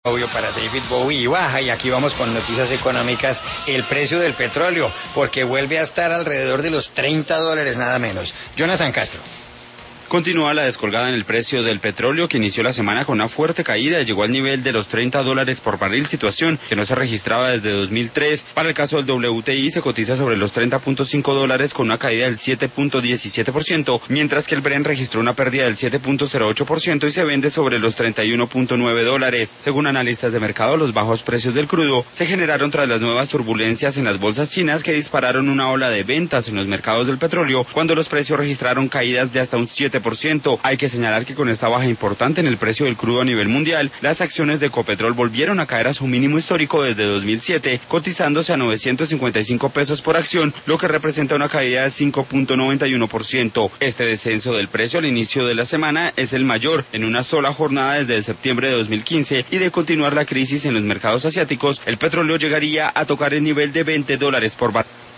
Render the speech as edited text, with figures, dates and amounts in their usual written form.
Obvio para David Bowie y baja, y aquí vamos con noticias económicas. El precio del petróleo, porque vuelve a estar alrededor de los $30 nada menos. Jonathan Castro. Continúa la descolgada en el precio del petróleo, que inició la semana con una fuerte caída y llegó al nivel de los $30 por barril, situación que no se registraba desde 2003. Para el caso del WTI se cotiza sobre los $30.5 con una caída del 7.17%, mientras que el Brent registró una pérdida del 7.08% y se vende sobre los $31.9. Según analistas de mercado, los bajos precios del crudo se generaron tras las nuevas turbulencias en las bolsas chinas, que dispararon una ola de ventas en los mercados del petróleo cuando los precios registraron caídas de hasta un 7%. Hay que señalar que con esta baja importante en el precio del crudo a nivel mundial, las acciones de Ecopetrol volvieron a caer a su mínimo histórico desde 2007, cotizándose a 955 pesos por acción, lo que representa una caída de 5.91%. Este descenso del precio al inicio de la semana es el mayor en una sola jornada desde el septiembre de 2015, y de continuar la crisis en los mercados asiáticos, el petróleo llegaría a tocar el nivel de $20 por barril.